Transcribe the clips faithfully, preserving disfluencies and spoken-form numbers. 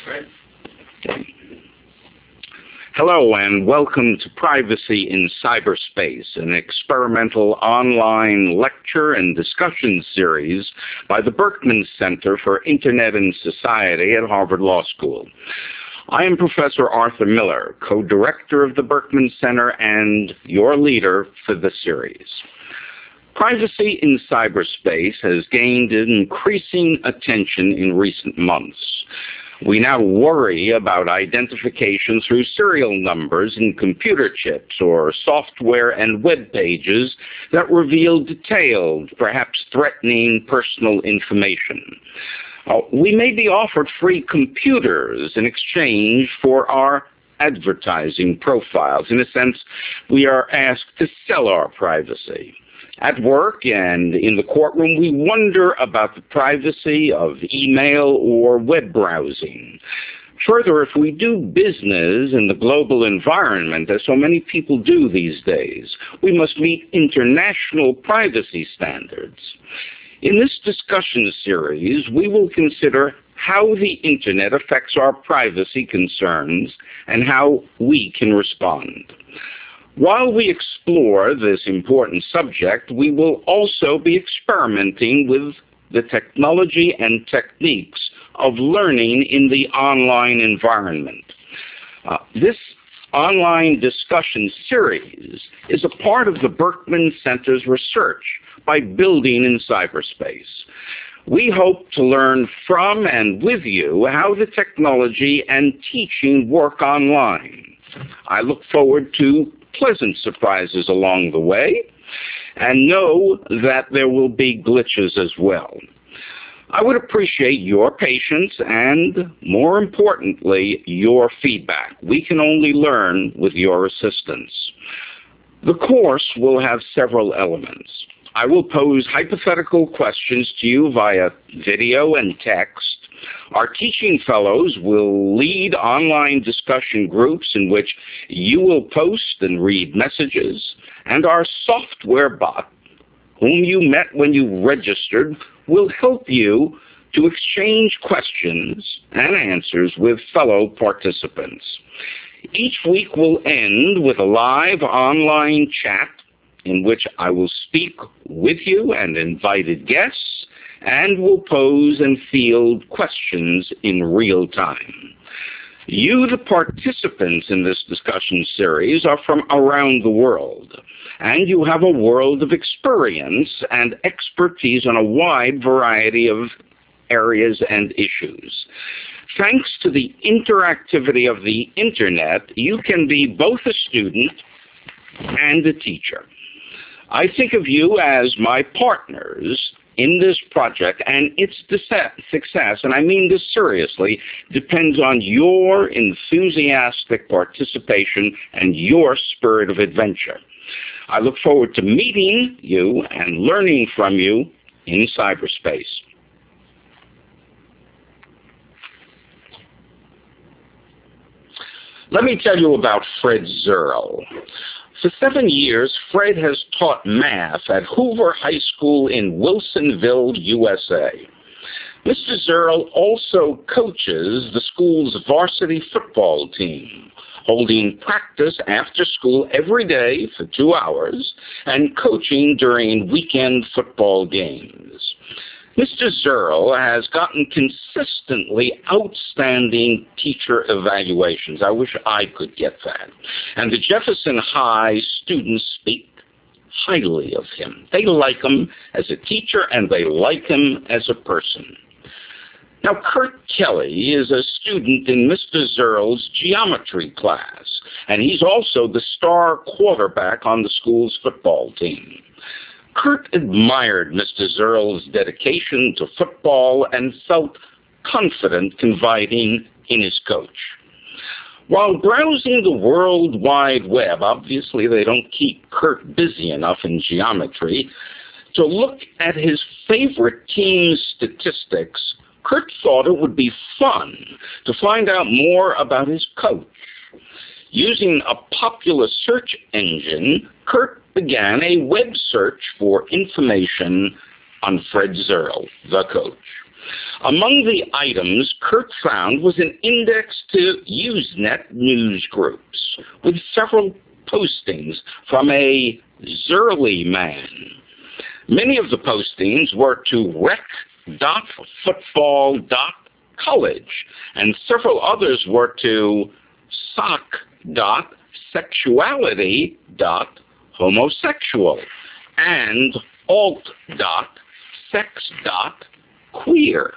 Hello and welcome to Privacy in Cyberspace, an experimental online lecture and discussion series by the Berkman Center for Internet and Society at Harvard Law School. I am Professor Arthur Miller, co-director of the Berkman Center and your leader for the series. Privacy in cyberspace has gained increasing attention in recent months. We now worry about identification through serial numbers in computer chips or software and web pages that reveal detailed, perhaps threatening personal information. Uh, we may be offered free computers in exchange for our advertising profiles. In a sense, we are asked to sell our privacy. At work and in the courtroom, we wonder about the privacy of email or web browsing. Further, if we do business in the global environment, as so many people do these days, we must meet international privacy standards. In this discussion series, we will consider how the Internet affects our privacy concerns and how we can respond. While we explore this important subject, we will also be experimenting with the technology and techniques of learning in the online environment. Uh, this online discussion series is a part of the Berkman Center's research by building in cyberspace. We hope to learn from and with you how the technology and teaching work online. I look forward to pleasant surprises along the way, and know that there will be glitches as well. I would appreciate your patience and, more importantly, your feedback. We can only learn with your assistance. The course will have several elements. I will pose hypothetical questions to you via video and text. Our teaching fellows will lead online discussion groups in which you will post and read messages, and our software bot, whom you met when you registered, will help you to exchange questions and answers with fellow participants. Each week will end with a live online chat in which I will speak with you and invited guests, and will pose and field questions in real time. You, the participants in this discussion series, are from around the world, and you have a world of experience and expertise on a wide variety of areas and issues. Thanks to the interactivity of the Internet, you can be both a student and a teacher. I think of you as my partners in this project, and its success, and I mean this seriously, depends on your enthusiastic participation and your spirit of adventure. I look forward to meeting you and learning from you in cyberspace. Let me tell you about Fred Zierl. For seven years, Fred has taught math at Hoover High School in Wilsonville, U S A. Mister Zierl also coaches the school's varsity football team, holding practice after school every day for two hours and coaching during weekend football games. Mister Zierl has gotten consistently outstanding teacher evaluations. I wish I could get that. And the Jefferson High students speak highly of him. They like him as a teacher, and they like him as a person. Now, Kurt Kelly is a student in Mister Zierl's geometry class, and he's also the star quarterback on the school's football team. Kurt admired Mister Zierl's dedication to football and felt confident confiding in his coach. While browsing the World Wide Web, obviously they don't keep Kurt busy enough in geometry, to look at his favorite team's statistics, Kurt thought it would be fun to find out more about his coach. Using a popular search engine, Kurt began a web search for information on Fred Zierl, the coach. Among the items Kurt found was an index to Usenet news groups with several postings from a Zurli man. Many of the postings were to rec dot football dot college, and several others were to sock dot sexuality dot homosexual and alt dot sex dot queer.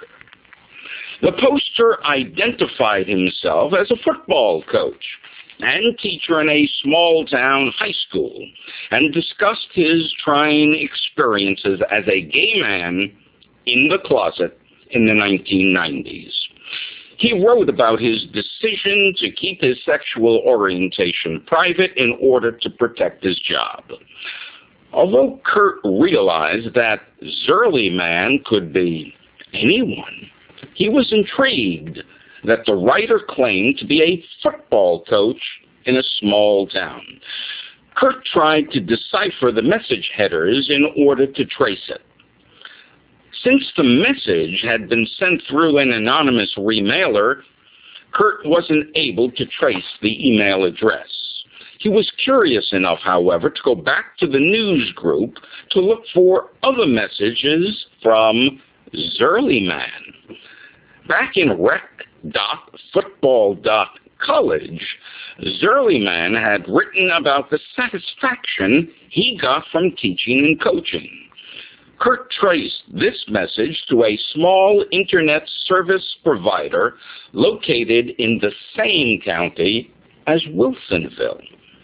The poster identified himself as a football coach and teacher in a small-town high school and discussed his trying experiences as a gay man in the closet in the nineteen nineties. He wrote about his decision to keep his sexual orientation private in order to protect his job. Although Kurt realized that Zurli man could be anyone, he was intrigued that the writer claimed to be a football coach in a small town. Kurt tried to decipher the message headers in order to trace it. Since the message had been sent through an anonymous remailer, Kurt wasn't able to trace the email address. He was curious enough, however, to go back to the news group to look for other messages from Zurli man. Back in rec dot football dot college, Zurli man had written about the satisfaction he got from teaching and coaching. Kurt traced this message to a small internet service provider located in the same county as Wilsonville.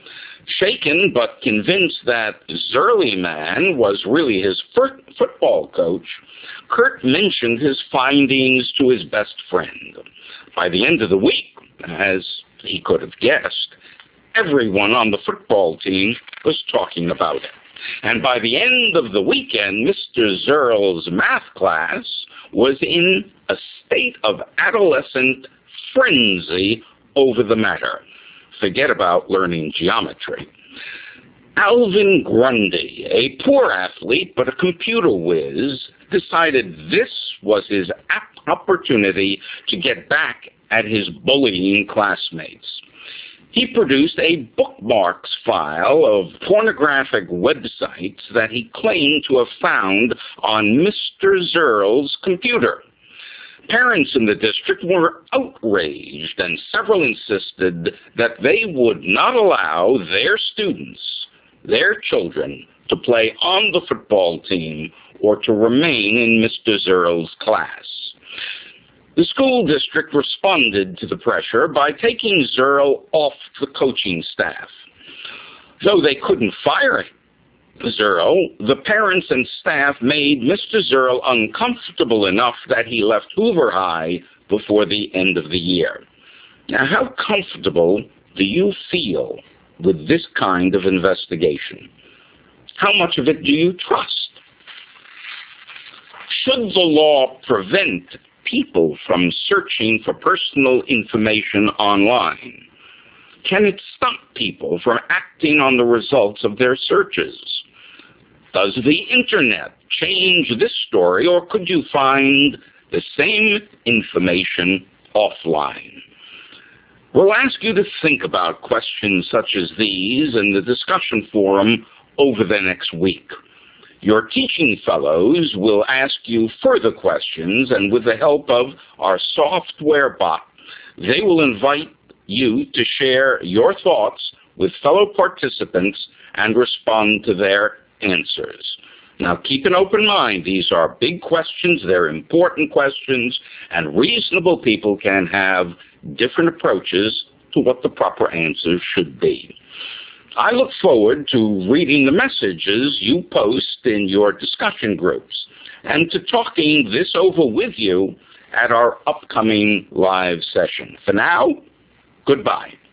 Shaken but convinced that Zurli man was really his fir- football coach, Kurt mentioned his findings to his best friend. By the end of the week, as he could have guessed, everyone on the football team was talking about it. And by the end of the weekend, Mister Zurl's math class was in a state of adolescent frenzy over the matter. Forget about learning geometry. Alvin Grundy, a poor athlete but a computer whiz, decided this was his opportunity to get back at his bullying classmates. He produced a bookmarks file of pornographic websites that he claimed to have found on Mister Zurl's computer. Parents in the district were outraged, and several insisted that they would not allow their students, their children, to play on the football team or to remain in Mister Zurl's class. The school district responded to the pressure by taking Zurl off the coaching staff. Though they couldn't fire Zurl, the parents and staff made Mister Zurl uncomfortable enough that he left Hoover High before the end of the year. Now, how comfortable do you feel with this kind of investigation? How much of it do you trust? Should the law prevent people from searching for personal information online? Can it stop people from acting on the results of their searches? Does the internet change this story, or could you find the same information offline? We'll ask you to think about questions such as these in the discussion forum over the next week. Your teaching fellows will ask you further questions, and with the help of our software bot, they will invite you to share your thoughts with fellow participants and respond to their answers. Now, keep an open mind. These are big questions. They're important questions, and reasonable people can have different approaches to what the proper answers should be. I look forward to reading the messages you post in your discussion groups and to talking this over with you at our upcoming live session. For now, goodbye.